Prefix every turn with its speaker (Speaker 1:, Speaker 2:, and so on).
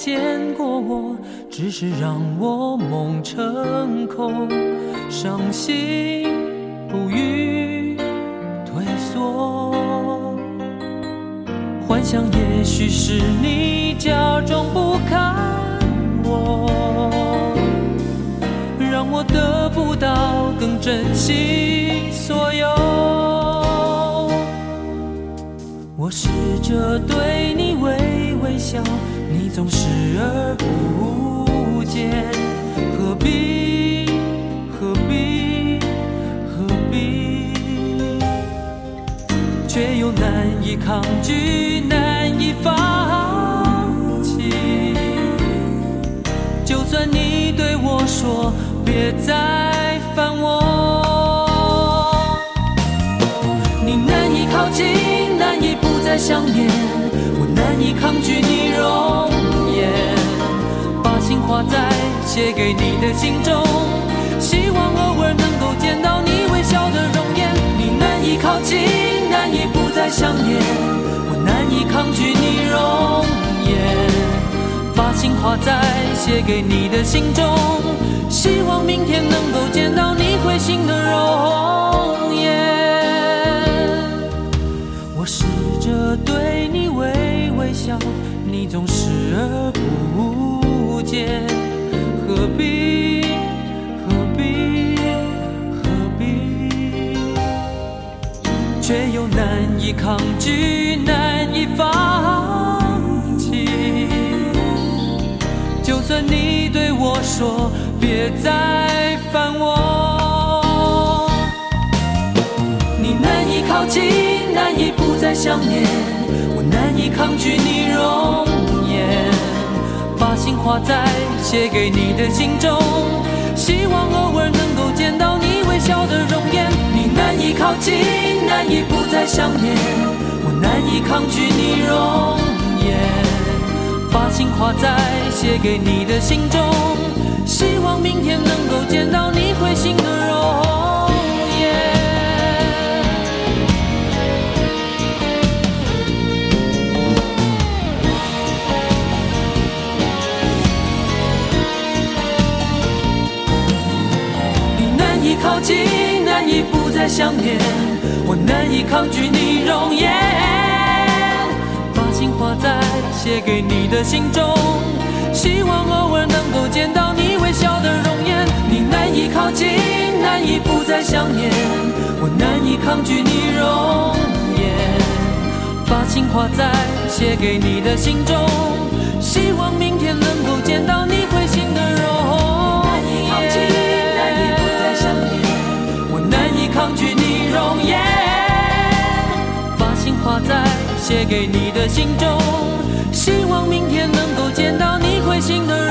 Speaker 1: 见过我，只是让我梦成空，伤心不予退缩。幻想也许是你假装不看我，让我得不到更珍惜所有。我试着对你微微笑，你总视而不见，何必何必何必，却又难以抗拒，难以放弃。就算你对我说别再烦我，你难以靠近，难以不再想念，我难以抗拒你容颜，把心画在写给你的信中，希望偶尔能够见到你微笑的容颜。你难以靠近，难以不再想念，我难以抗拒你容颜，把心画在写给你的信中，希望明天能够见到你会心的容颜。我试着对你微微笑，你总视而不见，何必何必何必，却又难以抗拒，难以放弃。就算你对我说别再烦我，你难以靠近，难以不再想念，我难以抗拒你容颜，把心画在写给你的信中，希望偶尔能够见到你微笑的容颜。你难以靠近，难以不再想念，我难以抗拒你容颜，把心画在写给你的信中，希望明天能够见到你会心的容颜。你难以靠近，难以不再想念，我难以抗拒你容颜，把心画在写给你的信中，希望偶尔能够见到你微笑的容颜。你难以靠近，难以不再想念，我难以抗拒你容颜，把心画在写给你的信中，希望明天能够见到你会心的容颜。难以不再想念，我难以抗拒你容颜，把心画在写给你的信中，希望明天能够见到你会心的容颜。